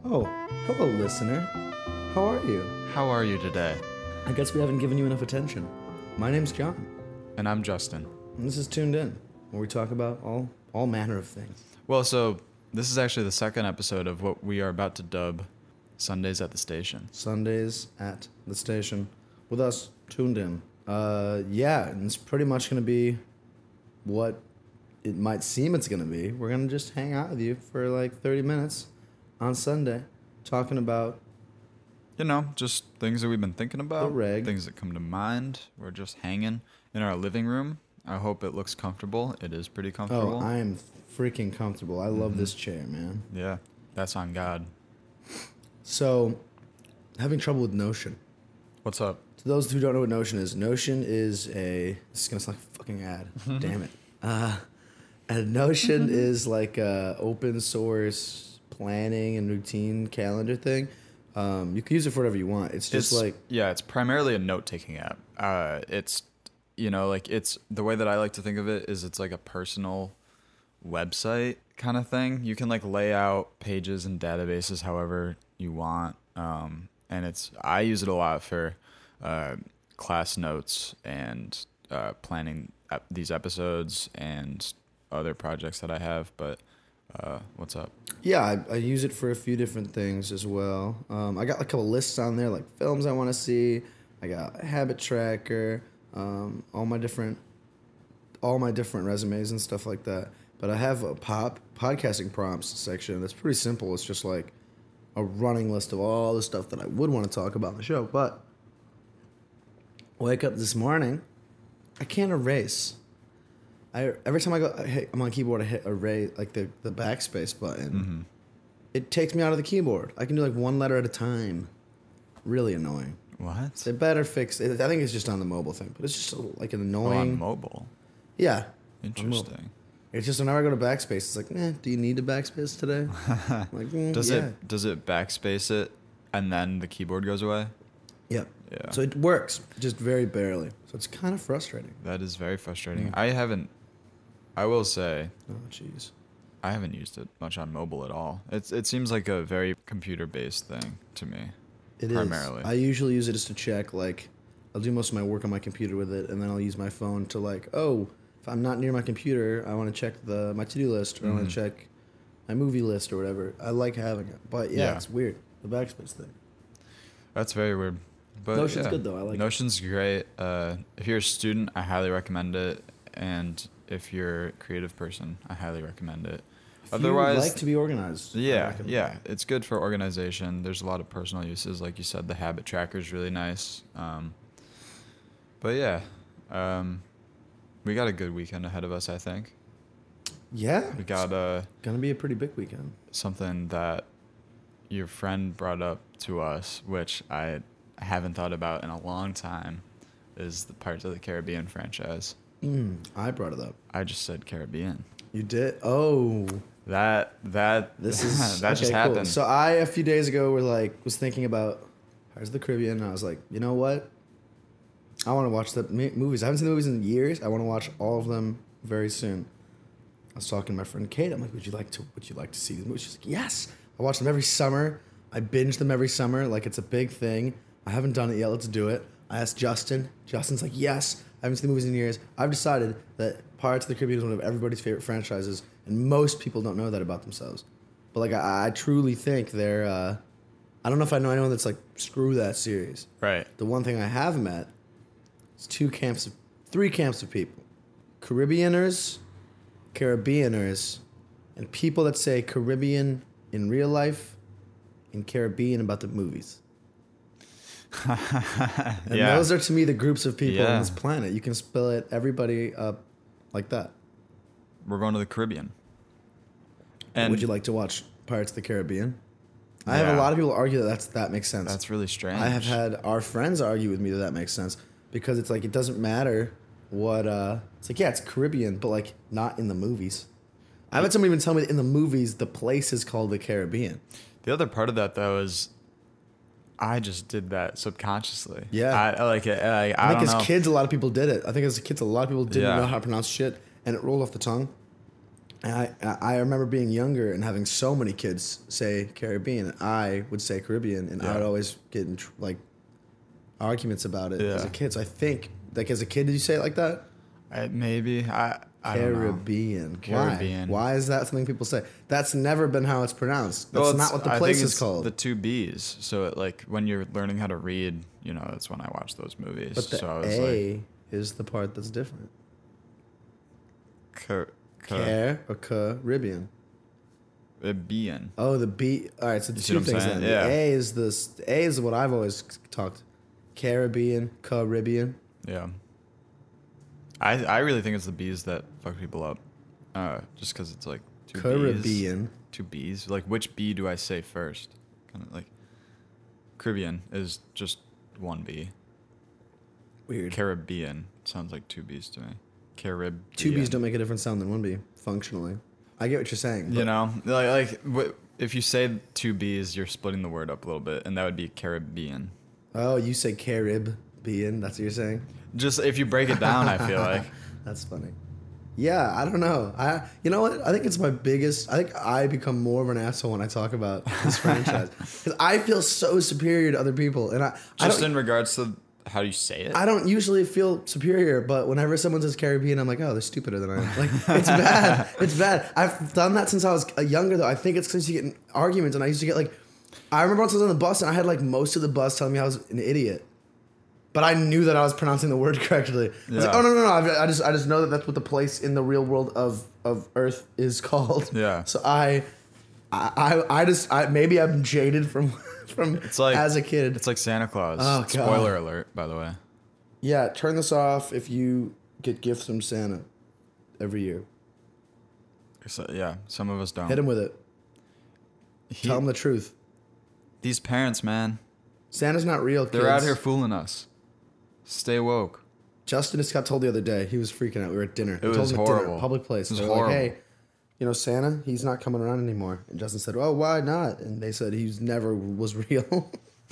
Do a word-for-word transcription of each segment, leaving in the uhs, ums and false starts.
Oh, hello, listener. How are you? How are you today? I guess we haven't given you enough attention. My name's John, And I'm Justin. and this is Tuned In, where we talk about all, all manner of things. Well, so this is actually the second episode of what we are about to dub Sundays at the Station. Sundays at the station with us, Tuned In. Uh, yeah, and it's pretty much going to be what it might seem it's going to be. We're going to just hang out with you for like thirty minutes on Sunday, talking about You know, just things that we've been thinking about, The reg. things that come to mind. We're just hanging in our living room. I hope it looks comfortable. It is pretty comfortable. Oh, I am freaking comfortable. I love this chair, man. Yeah, that's on God. So, having trouble with Notion. What's up? To those who don't know what Notion is, Notion is a... This is going to sound like a fucking ad. Damn it. Uh, and Notion is like a open source planning and routine calendar thing. Um, you can use it for whatever you want. It's just It's- like... yeah, it's primarily a note-taking app. Uh, it's, you know, like it's the way that I like to think of it is it's like a personal website kind of thing. You can like lay out pages and databases however you want. Um, and it's, I use it a lot for uh, class notes and uh, planning ep- these episodes and other projects that I have. But uh, what's up? Yeah, I, I use it for a few different things as well. Um, I got a couple lists on there, like films I want to see. I got a habit tracker, um, all my different, all my different resumes and stuff like that. But I have a pop podcasting prompts section that's pretty simple. It's just like a running list of all the stuff that I would want to talk about on the show. But wake up this morning, I can't erase. I every time I go, I hit, I'm on the keyboard, I hit erase, like the, the backspace button. Mm-hmm. It takes me out of the keyboard. I can do like one letter at a time. Really annoying. What? They better fix it. I think it's just on the mobile thing, but it's just like an Oh, annoying. on mobile. Yeah. Interesting. It's just whenever I go to backspace, it's like, eh, do you need to backspace today? I'm like, mm, Does yeah. it does it backspace it and then the keyboard goes away? Yep. Yeah. So it works, just very barely. So it's kind of frustrating. That is very frustrating. Mm. I haven't I will say Oh, jeez. I haven't used it much on mobile at all. It's it seems like a very computer based thing to me. It is. Primarily. I usually use it just to check, like, I'll do most of my work on my computer with it, and then I'll use my phone to, like, oh, if I'm not near my computer, I want to check the my to-do list, or I want Mhm. to check my movie list or whatever. I like having it. But, yeah, Yeah. it's weird, the backspace thing. That's very weird. But Notion's yeah, good, though. I like it. Notion's great. Uh, if you're a student, I highly recommend it. And if you're a creative person, I highly recommend it. If Otherwise, you like to be organized. I Yeah, recommend yeah. It's good for organization. There's a lot of personal uses. Like you said, the habit tracker is really nice. Um, but yeah, um, we got a good weekend ahead of us, I think. it. Yeah. We got uh, Gonna be a pretty big weekend. something that your friend brought up to us, which I haven't thought about in a long time, is the Pirates of the Caribbean franchise. Mm, I brought it up. I just said Caribbean. You did? Oh. That, that, This is that okay, just cool. happened. So I a few days ago were like was thinking about Pirates of the Caribbean, and I was like, you know what? I want to watch the m- movies. I haven't seen the movies in years. I want to watch all of them very soon. I was talking to my friend Kate. I'm like, would you like to? Would you like to see these movies? She's like, yes. I watch them every summer. I binge them every summer. Like it's a big thing. I haven't done it yet. Let's do it. I asked Justin. Justin's like, yes. I haven't seen the movies in years. I've decided that Pirates of the Caribbean is one of everybody's favorite franchises, and most people don't know that about themselves. But like, I, I truly think they're. Uh, I don't know if I know anyone that's like, screw that series. Right. The one thing I have met is two camps of, three camps of people: Caribbeaners, Caribbeaners, and people that say Caribbean in real life, and Caribbean about the movies. And Yeah. those are to me the groups of people Yeah. on this planet. You can split everybody up like that. We're going to the Caribbean. And Would you like to watch Pirates of the Caribbean? I have a Yeah. lot of people argue that that's, that makes sense. That's really strange. I have had our friends argue with me that that makes sense because it's like it doesn't matter what. Uh, it's like yeah, it's Caribbean, but like not in the movies. I've had somebody even tell me that in the movies the place is called the Caribbean. The other part of that though is, I just did that subconsciously. Yeah. I, I like it. I, I, I think don't as know. kids, a lot of people did it. I think as kids, a lot of people didn't Yeah. know how to pronounce shit, and it rolled off the tongue. And I I remember being younger and having so many kids say Caribbean. And I would say Caribbean, and I Yeah. would always get in tr- like arguments about it as a Yeah. kid. So I think like as a kid, did you say it like that? I, maybe I I don't know. Caribbean. Caribbean. Why? Why is that something people say? That's never been how it's pronounced. That's Well, it's- not what the I place think is it's called. The two B's. So it, like when you're learning how to read, you know, that's when I watch those movies. but the so I was A is the part that's different. like, Car- Car- Care or Caribbean. Caribbean. Oh, the B. All right, so the You see two what I'm things saying? then. Yeah. The A is this. The A is what I've always talked. Caribbean, Caribbean. Yeah. I I really think it's the B's that fuck people up. Uh, just because it's like two B's. Caribbean. Two B's. Like which B do I say first? Kind of like Caribbean is just one B. Weird. Caribbean sounds like two B's to me. Caribbean. Two B's don't make a different sound than one B functionally. I get what you're saying. You but know, like like wh- if you say two B's, you're splitting the word up a little bit, and that would be Caribbean. Oh, you say Caribbean. That's what you're saying. Just if you break it down, I feel like. That's funny. Yeah, I don't know. I you know what? I think it's my biggest. I think I become more of an asshole when I talk about this franchise because I feel so superior to other people, and I I Just don't, in regards to how do you say it? I don't usually feel superior, but whenever someone says Caribbean, I'm like, oh, they're stupider than I am. Like, it's bad. It's bad. I've done that since I was younger, though. I think it's because you get in arguments, and I used to get like, I remember once I was on the bus, and I had like most of the bus telling me I was an idiot. But I knew that I was pronouncing the word correctly. I was like, Yeah. oh, no, no, no. I I just, I just know that that's what the place in the real world of, of Earth is called. Yeah. So I, I, I I just, I, maybe I'm jaded from, from It's like as a kid. It's like Santa Claus. Oh, God. Spoiler alert, by the way. Yeah, turn this off if you get gifts from Santa every year. So, yeah, some of us don't. Hit him with it. He- Tell him the truth. These parents, man, Santa's not real, kids. they're out here fooling us. Stay woke. Justin just got told the other day. He was freaking out. We were at dinner. He It told was him at dinner, horrible. public place. It was They were horrible. like, hey, you know, Santa, he's not coming around anymore. And Justin said, oh, why not? And they said he never was real.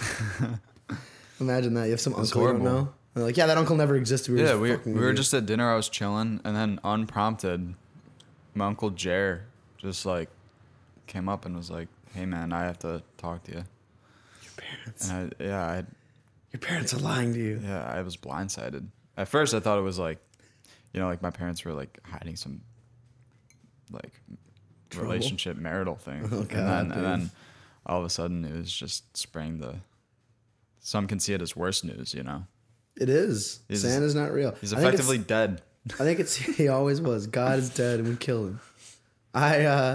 Imagine that. You have some It's uncle you don't horrible. know. They're like, yeah, that uncle never existed. We were Yeah, just we, fucking we were with you." just at dinner. I was chilling, and then unprompted, my uncle Jer just like came up and was like, "Hey, man, I have to talk to you." Your parents. And I, yeah, I, Your parents are lying to you. yeah, I was blindsided. At first, I thought it was like, you know, like my parents were like hiding some, like, Trouble? relationship marital thing, Oh, and God, then dude. and then all of a sudden it was just spraying the. Some can see it as worse news, you know. It is. He's- Santa's not real. He's I think it's- effectively dead. I think it's he always was. God is dead and we kill him. I uh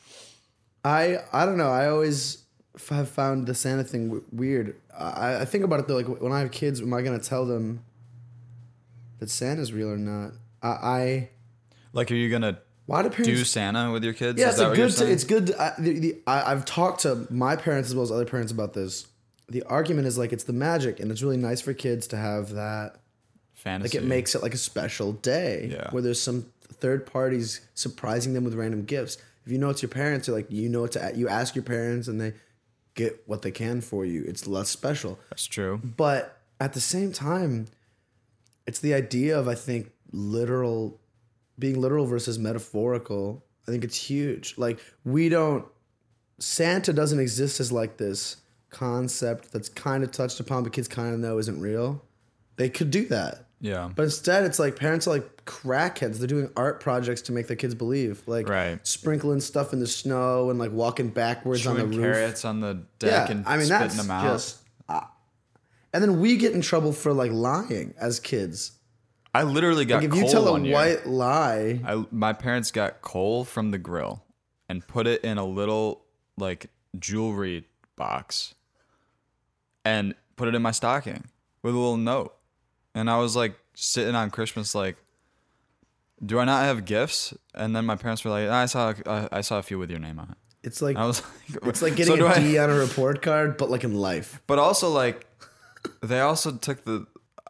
I I don't know. I always f- have found the Santa thing w- weird. I, I think about it though. Like when I have kids, am I gonna tell them that Santa's real or not? I, I Like, are you gonna why do parents do Santa with your kids? Yeah, Is it's that a what you're good. To, saying? it's good. To, I, the, the, I, I've talked to my parents as well as other parents about this. The argument is like it's the magic, and it's really nice for kids to have that. Fantasy. Like it makes it like a special day Yeah. where there's some third parties surprising them with random gifts. If you know it's your parents, you're like you know what to. You ask your parents, and they get what they can for you. It's less special. That's true. But at the same time, it's the idea of I think literal, being literal versus metaphorical. I think it's huge. Like we don't, Santa doesn't exist as like this concept that's kind of touched upon, but kids kind of know isn't real. They could do that. Yeah. But instead, it's like parents are like crackheads. They're doing art projects to make their kids believe, like Right. sprinkling stuff in the snow and like walking backwards on Chewing the roof. carrots on the deck and I mean spitting that's them out. just. Uh, and then we get in trouble for like lying as kids. I literally got Like if coal you tell a one year. white lie, I, my parents got coal from the grill and put it in a little like jewelry box and put it in my stocking with a little note. And I was like sitting on Christmas like, do I not have gifts? And then my parents were like, I saw I, I saw a few with your name on it. it's like I was like, it's like so getting do a I- D on a report card, but like in life. But also, like, they also took the.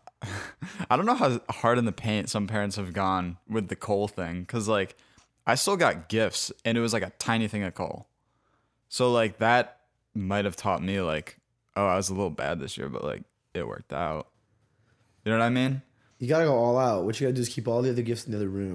I don't know how hard in the paint some parents have gone with the coal thing. Because, like, I still got gifts, and it was like a tiny thing of coal. So, like, that might have taught me, like, oh, I was a little bad this year, but, like, it worked out. You know what I mean? You gotta go all out. What you gotta do is keep all the other gifts in the other room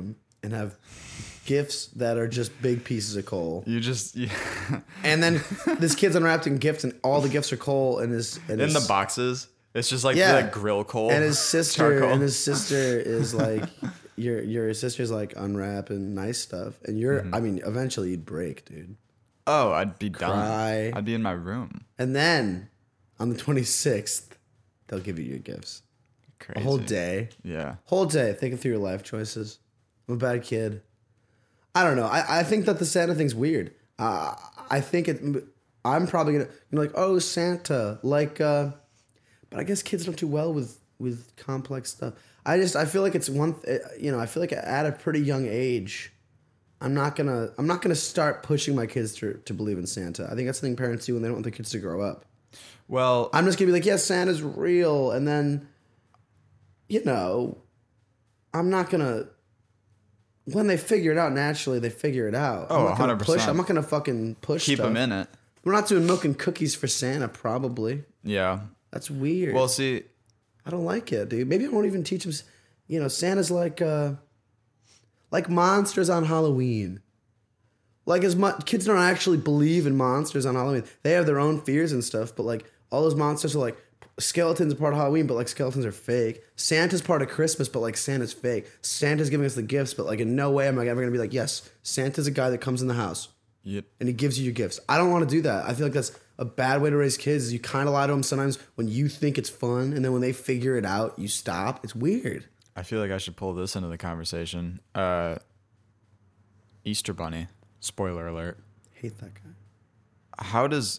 and have gifts that are just big pieces of coal. You just yeah. And then this kid's unwrapped in gifts, and all the gifts are coal. And his and in his, the boxes. It's just like Yeah. the grill coal. and his sister charcoal. and his sister is like your your sister's like unwrapping nice stuff, and you're Mm-hmm. I mean eventually you'd break, dude. Oh, I'd be done. Cry. I'd be in my room. And then on the twenty-sixth, they'll give you your gifts. Crazy. A whole day. Yeah. Whole day thinking through your life choices. I'm a bad kid. I don't know. I, I think that the Santa thing's weird. Uh, I think it. I'm probably gonna you know, like oh Santa like, uh, but I guess kids don't do well with with complex stuff. I just I feel like it's one. Th- you know I feel like at a pretty young age, I'm not gonna I'm not gonna start pushing my kids to to believe in Santa. I think that's something parents do when they don't want their kids to grow up. Well, I'm just gonna be like, yes, Santa's real, and then, you know, I'm not gonna. When they figure it out naturally, they figure it out. Oh, I'm not gonna one hundred percent. push. I'm not gonna fucking push. keep stuff. them in it. We're not doing milk and cookies for Santa, probably. Yeah. That's weird. Well, see, I don't like it, dude. Maybe I won't even teach them. You know, Santa's like, uh, like monsters on Halloween. Like as much kids don't actually believe in monsters on Halloween. They have their own fears and stuff, but like all those monsters are like skeletons are part of Halloween, but like skeletons are fake. Santa's part of Christmas, but like Santa's fake. Santa's giving us the gifts, but like in no way am I ever gonna be like, yes, Santa's a guy that comes in the house yep. and he gives you your gifts. I don't want to do that. I feel like that's a bad way to raise kids. Is you kind of lie to them sometimes when you think it's fun, and then when they figure it out, you stop. It's weird. I feel like I should pull this into the conversation. Uh, Easter Bunny. Spoiler alert. Hate that guy. How does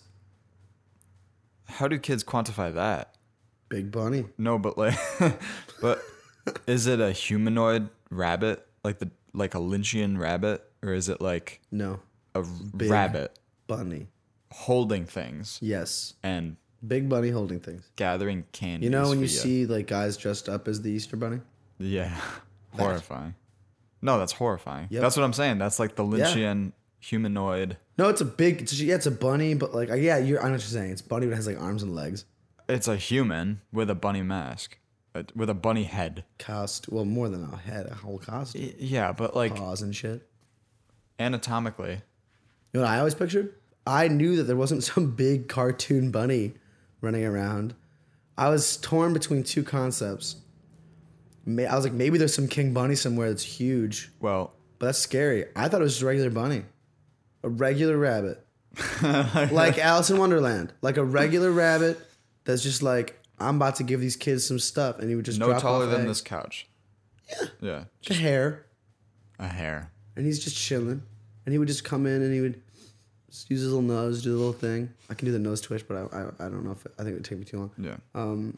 how do kids quantify that? Big Bunny. No, but like but is it a humanoid rabbit? Like the like a Lynchian rabbit? Or is it like No. a Big rabbit Bunny. holding things Yes. and Big Bunny holding things. gathering candy? You know when you see like guys dressed up as the Easter Bunny? Yeah. Horrifying. No, that's horrifying. Yep. That's what I'm saying. That's like the Yeah. Lynchian humanoid. No, it's a big. It's, yeah, it's a bunny, but like yeah, you're. I know what you're saying. It's bunny, but it has like arms and legs. It's a human with a bunny mask, uh, with a bunny head. Cost. Well, more than a head, a whole costume. Y- Yeah, but like Paws and shit. anatomically, You know what I always pictured? I knew that there wasn't some big cartoon bunny running around. I was torn between two concepts. May- I was like, maybe there's some king bunny somewhere that's huge, well, but that's scary. I thought it was just a regular bunny, a regular rabbit, like Alice in Wonderland, like a regular rabbit that's just like, I'm about to give these kids some stuff, and he would just no drop taller off than eggs. this couch. Yeah. Yeah. A hair, A hair. and he's just chilling, and he would just come in and he would just use his little nose, do the little thing. I can do the nose twitch, but I I, I don't know if it, I think it would take me too long. Yeah. Um,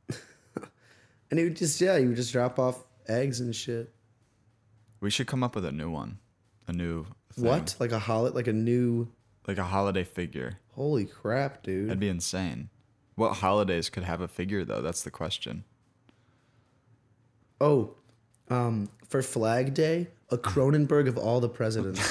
and he would just yeah, he would just drop off eggs and shit. We should come up with a new one. A new thing. What? Like a holiday, like a new? Like a holiday figure. Holy crap, dude! That'd be insane. What holidays could have a figure though? That's the question. Oh, um, for Flag Day, a Cronenberg of all the presidents.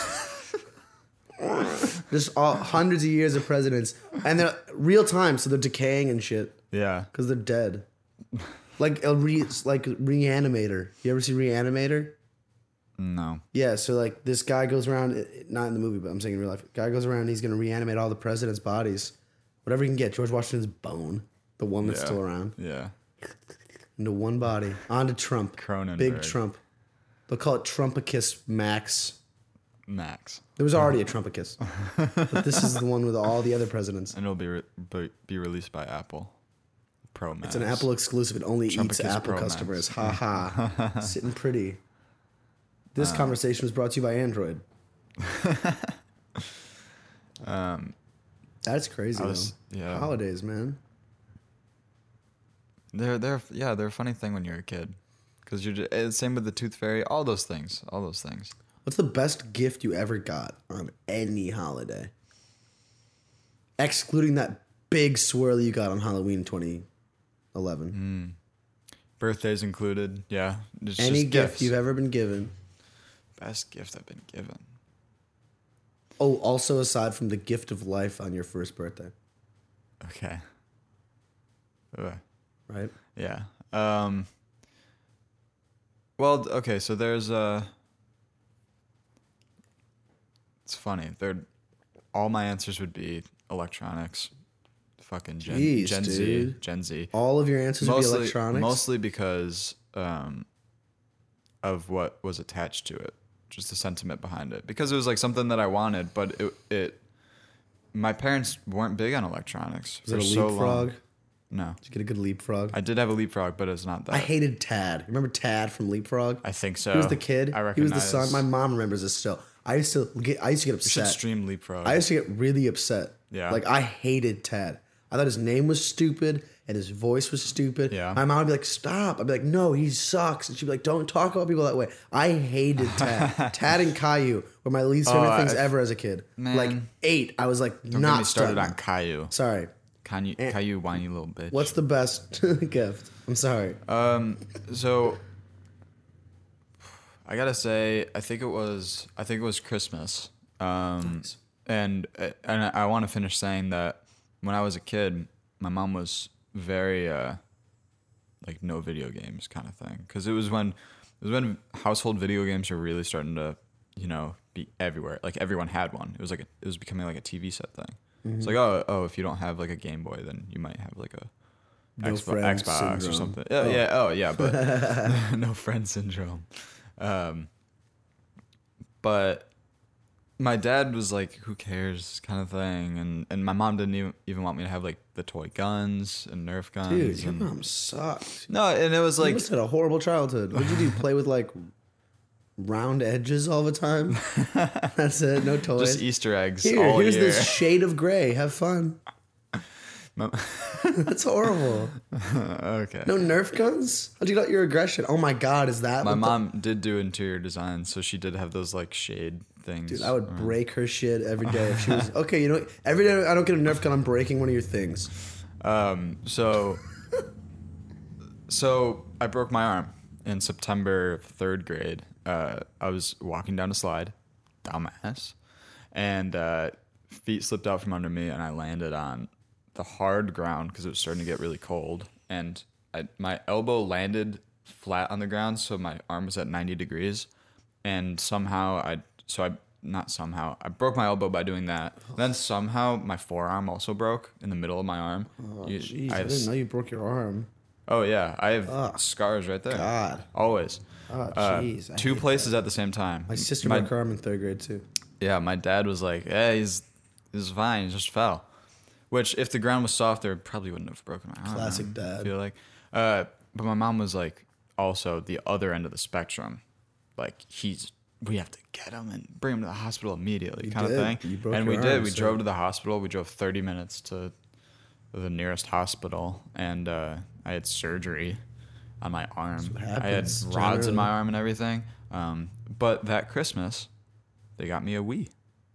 Just all hundreds of years of presidents, and they're real time, so they're decaying and shit Yeah. because they're dead. Like a re, like Reanimator. You ever see Reanimator? No. Yeah, so like this guy goes around, not in the movie, but I'm saying in real life. Guy goes around, he's gonna reanimate all the presidents' bodies, whatever he can get. George Washington's bone, the one that's Yeah. still around, Yeah. into one body, onto Trump, Cronenberg. big Trump. They'll call it Trumpicus Max. Max. There was already a Trumpicus, but this is the one with all the other presidents. And it'll be re- be, be released by Apple. Pro Max. It's an Apple exclusive. It only eats Trumpicus Apple Pro Max. customers. Ha ha. Sitting pretty. Uh. This conversation was brought to you by Android. Um, That's crazy, I was- though. yeah. Holidays, man. they're they're yeah they're a funny thing when you're a kid, because you're just, eh, same with the Tooth Fairy. All those things. All those things. What's the best gift you ever got on any holiday? Excluding that big swirl you got on Halloween twenty eleven. Birthdays included. Yeah. It's Any just gift gifts. you've ever been given. Best gift I've been given. Oh, also aside from the gift of life on your first birthday, Okay. Ugh. right? Yeah. Um. Well, okay. So there's uh, It's funny. They're all my answers would be electronics. Fucking Gen, Jeez, Gen Z, dude. Gen Z. All of your answers would be Mostly, electronics. mostly because um, of what was attached to it, just the sentiment behind it. Because it was like something that I wanted, but it, it my parents weren't big on electronics Was for it a so leapfrog? long. No, Did you get a good leapfrog? I did have a leapfrog, but it's not that. I hated Tad. Remember Tad from Leapfrog? I think so. He was the kid. I He recognize. was the son. My mom remembers this still. I used to get. I used to get We should upset. stream leapfrog. I used to get really upset. Yeah. Like I hated Tad. I thought his name was stupid and his voice was stupid. Yeah. My mom would be like, "Stop!" I'd be like, "No, he sucks." And she'd be like, "Don't talk about people that way." I hated Tad. Tad and Caillou were my least favorite Oh, things I- ever as a kid. Man. Like eight, I was like, Don't not get me started stunned. on Caillou. Sorry. Caillou, Caillou, whiny little bitch. What's the best gift? I'm sorry. Um, so I gotta say, I think it was, I think it was Christmas. Um, Nice. and and I want to finish saying that when I was a kid, my mom was very uh, like no video games kind of thing, because it was when it was when household video games were really starting to, you know, be everywhere. Like everyone had one. It was like a, it was becoming like a T V set thing. It's like, oh, oh, if you don't have like a Game Boy, then you might have like a No Xbox, friend Xbox or syndrome. something. Yeah, Oh. yeah, oh yeah, but no friend syndrome. Um, but my dad was like, "Who cares?" kind of thing, and and my mom didn't even even want me to have like the toy guns and Nerf guns. Dude, your and, mom sucked. no, and it was You like, must have had a horrible childhood. What did you do? Play with like round edges all the time? That's it. No toys. just Easter eggs Here, all here's year. this shade of gray. Have fun. My- That's horrible. okay. No Nerf guns? How'd you get out your aggression? Oh my god, is that My what the- mom did do interior design, so she did have those like shade things. Dude, I would around. break her shit every day if she was okay. You know, what? Every day I don't get a Nerf gun, I'm breaking one of your things. Um, so, so I broke my arm in September of third grade. Uh, I was walking down a slide, dumbass, and uh, feet slipped out from under me, and I landed on the hard ground because it was starting to get really cold, and I, my elbow landed flat on the ground, so my arm was at ninety degrees, and somehow I, so I. Not somehow. I broke my elbow by doing that. Then somehow my forearm also broke in the middle of my arm. Oh You- jeez, I I, had didn't know you broke your arm. Oh yeah, I have Ugh. scars right there. God. Always. Oh Uh, jeez. I two hate places at the same time. My sister my, broke her arm in third grade too. Yeah, my dad was like, "Hey, he's he's fine. He just fell." Which, if the ground was softer, probably wouldn't have broken my arm. Classic I dad. feel like, uh, but my mom was like, also the other end of the spectrum, like he's. We have to get him and bring him to the hospital immediately, You kind did. of thing. You broke and your we did. arm, We so- drove to the hospital. We drove thirty minutes to the nearest hospital, and uh, I had surgery on my arm. what I had happens rods in my generally. arm and everything. Um, but that Christmas, they got me a Wii,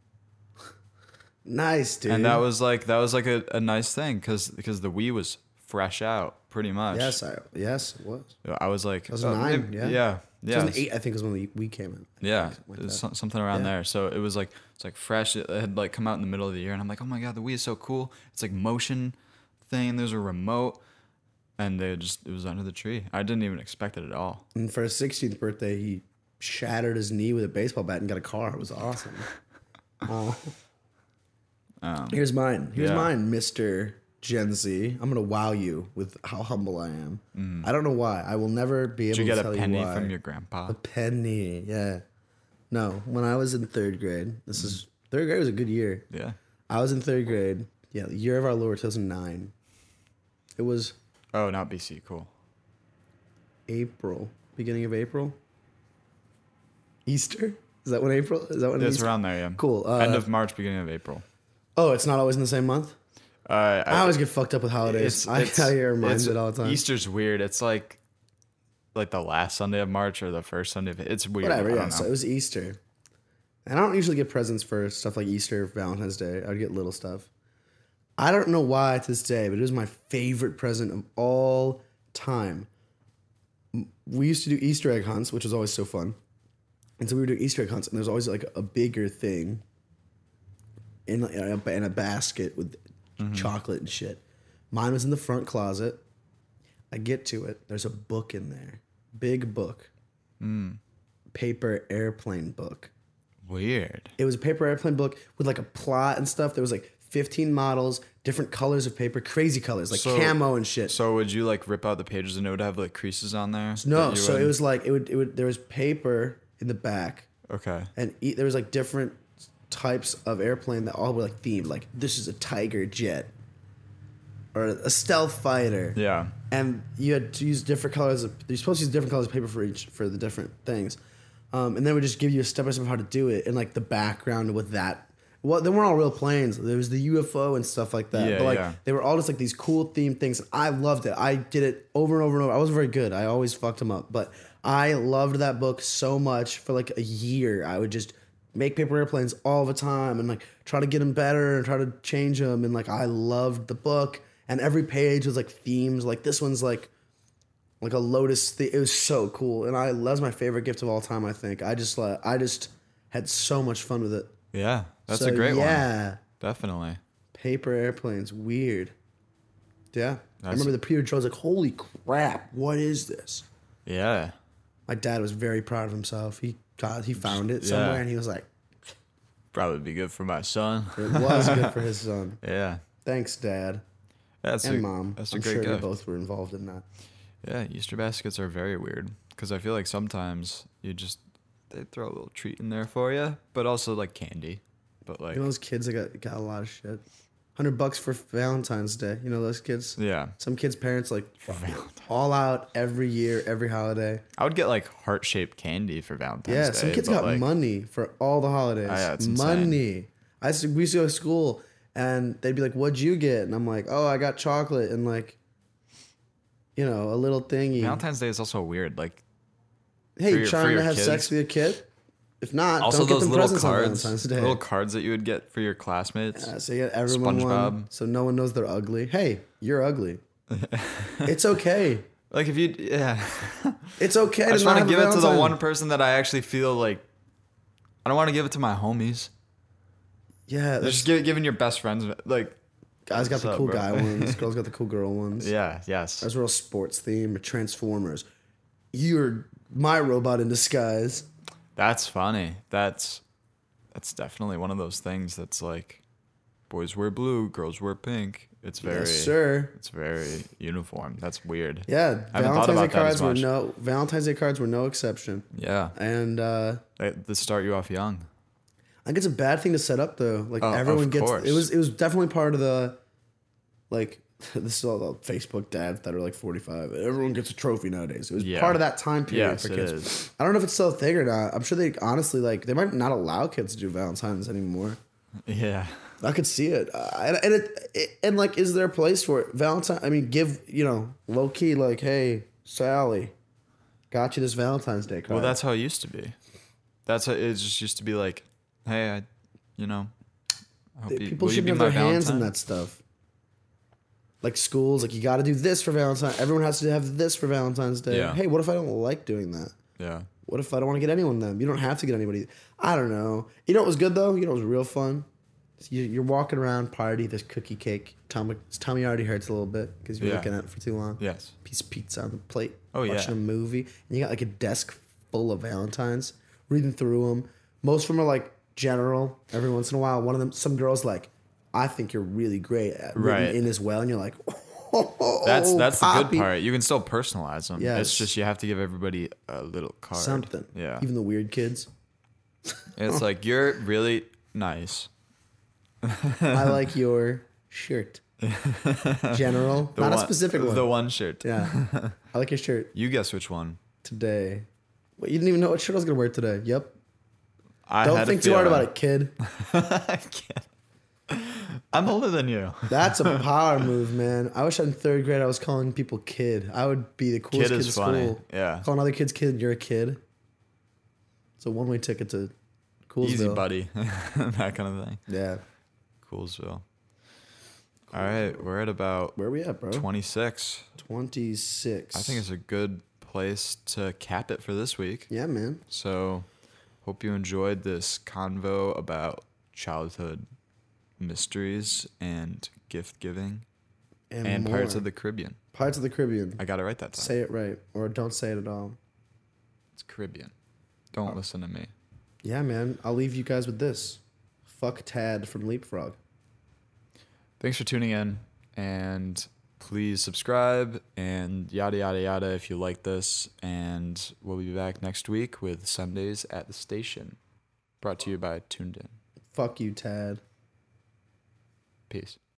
Nice, dude. and that was like that was like a, a nice thing because because the Wii was fresh out pretty much. yes, I yes it was. I was like, That was oh, nine, maybe- yeah. yeah, yeah. two thousand eight, I think, was when we, we came in. Yeah, Something like it was that. some- something around Yeah. there. So it was like it's like fresh. It had like come out in the middle of the year, and I'm like, oh my god, the Wii is so cool. It's like motion thing. There's a remote, and they just it was under the tree. I didn't even expect it at all. And for his sixteenth birthday, he shattered his knee with a baseball bat and got a car. It was awesome. Oh. Um, Here's mine. Here's yeah. mine, Mister Gen Z. I'm gonna wow you with how humble I am. I don't know why. I will never be able did you to get tell a penny you why. from your grandpa? A penny, yeah. No, when I was in third grade, this is third grade was a good year. Yeah. I was in third grade. Yeah, the year of our Lord two thousand nine. It was Oh, not B C. Cool. April, beginning of April. Easter? Is that when April? Is that when It's Easter? around there. Yeah. Cool. Uh, End of March, beginning of April. Oh, it's not always in the same month. Uh, I, I always get fucked up with holidays. I it's- I get reminded it's- it all the time. Easter's weird. It's like like the last Sunday of March or the first Sunday of it's weird. Whatever. I Yeah. don't know. So it was Easter, and I don't usually get presents for stuff like Easter, Valentine's Day. I would get little stuff. I don't know why to this day, but it was my favorite present of all time. M- We used to do Easter egg hunts, which was always so fun. And so we were doing Easter egg hunts, and there's always like a bigger thing in a, in a, in a basket with chocolate and shit. Mine was in the front closet. I get to it. There's a book in there, big book, paper airplane book. Weird. It was a paper airplane book with like a plot and stuff. There was like fifteen models, different colors of paper, crazy colors, like So- camo and shit. So would you like rip out the pages and it would have like creases on there? no, that you so would- it was like it would it would there was paper in the back, Okay. and e- there was like different types of airplane that all were like themed. Like this is a Tiger jet or a stealth fighter. Yeah. And you had to use different colors. Of, you're supposed to use different colors of paper for each for the different things, um, and then we just give you a step by step of how to do it and like the background with that. Well, they weren't all real planes. There was the U F O and stuff like that. Yeah, but like yeah. they were all just like these cool themed things. I loved it. I did it over and over and over. I wasn't very good. I always fucked them up, but I loved that book so much. For like a year, I would just make paper airplanes all the time and like try to get them better and try to change them. And like I loved the book. And every page was like themes. Like this one's like like a lotus. The- it was so cool, and I that was my favorite gift of all time. I think I just like I just had so much fun with it. Yeah. That's So, a great one. Yeah, Definitely. paper airplanes, weird. Yeah, I That's- remember the pre-order. I was like, "Holy crap, what is this?" Yeah. My dad was very proud of himself. He got he found it somewhere, Yeah. and he was like, Probably be good for my son. "It was good for his son." Yeah. Thanks, Dad That's and a, Mom. That's a I'm great sure you gift. both were involved in that. Yeah, Easter baskets are very weird because I feel like sometimes you just they throw a little treat in there for you, but also like candy. But like, You know those kids that got got a lot of shit. Hundred bucks for Valentine's Day. You know those kids. yeah, Some kids' parents like all out every year, every holiday. I would get like heart shaped candy for Valentine's Yeah, Day. some kids but, got like, money for all the holidays. Oh, yeah, it's insane. money. I used to, we used to go to school and they'd be like, "What'd you get?" And I'm like, "Oh, I got chocolate and like, you know, a little thingy." Valentine's Day is also weird. Like, hey, for you your- for trying your to have kids. sex with your kid? If not, also don't get those them little presents on cards, Valentine's Day. little cards that you would get for your classmates. Yeah, so you get everyone one, SpongeBob. so no one knows they're ugly. Hey, you're ugly. It's okay. Like if you, yeah, It's okay. I to just not want have to a give it to the Valentine. one person that I actually feel like. I don't want to give it to my homies. Yeah, that's, Just give, giving your best friends like. guys got What's the up, cool bro? guy ones. Girls got the cool girl ones. Yeah. Yes. That's real sports theme. Transformers. You're my robot in disguise. That's funny. That's that's definitely one of those things that's like boys wear blue, girls wear pink. It's very Yes, sir. it's very uniform. That's weird. Yeah, I haven't thought Valentine's Day about that cards as were much. no Valentine's Day cards were no exception. Yeah. And uh, They, they start you off young. I think it's a bad thing to set up though. Like Oh, everyone of gets course. it was it was definitely part of the like this is all the Facebook dads that are like forty-five. Everyone gets a trophy nowadays. It was Yeah. part of that time period Yes, for it kids. is. I don't know if it's still a thing or not. I'm sure they honestly like they might not allow kids to do Valentine's anymore. Yeah. I could see it, uh, and and, it, it and like, is there a place for it? Valentine? I mean, give you know, low key, like, hey, Sally, got you this Valentine's Day card. Well, that's how it used to be. That's how it just used to be like, hey, I, you know, I hope They- you, people will you shouldn't be have their my hands in Valentine? that stuff. Like schools, like you got to do this for Valentine. Everyone has to have this for Valentine's Day. Yeah. Hey, what if I don't like doing that? Yeah. What if I don't want to get anyone them? You don't have to get anybody. I don't know. You know what was good though? You know what was real fun? You- You're walking around, party, there's cookie cake. Tummy, tummy already hurts a little bit because you're Yeah. looking at it for too long. Yes. Piece of pizza on the plate. Oh, yeah. Watching a movie. And you got like a desk full of Valentines. Reading through them. Most of them are like general. Every once in a while, one of them, some girl's like, I think you're really great at Right. reading in as well. And you're like, oh, That's that's the Poppy. good part. You can still personalize them. Yes. It's just you have to give everybody a little card. Something. Yeah. Even the weird kids. It's like you're really nice. I like your shirt. General. The Not a one- specific one. The one shirt. Yeah. I like your shirt You guess which one. today. Wait, you didn't even know what shirt I was going to wear today. Yep. I Don't had a think too hard about feeling. it, kid. I can't. I'm older than you. That's a power move, man. I wish in third grade I was calling people kid. I would be the coolest Kid kid, is in funny. school. Yeah. Calling other kids kid, you're a kid. It's a one way ticket to Coolsville. Easy, buddy. That kind of thing. Yeah. Coolsville. All right, we're at about Where are we at, bro? twenty-six. twenty-six. I think it's a good place to cap it for this week. Yeah, man. So, hope you enjoyed this convo about childhood mysteries and gift giving And, and more. Pirates of the Caribbean. Pirates of the Caribbean. I got it right that time. Say it right, or don't say it at all. It's Caribbean. Don't listen to me. Yeah, man. I'll leave you guys with this. Fuck Tad from Leapfrog. Thanks for tuning in, and please subscribe and yada yada yada if you like this. And we'll be back next week with Sundays at the Station, brought to you by Tuned In. Fuck you, Tad. Peace.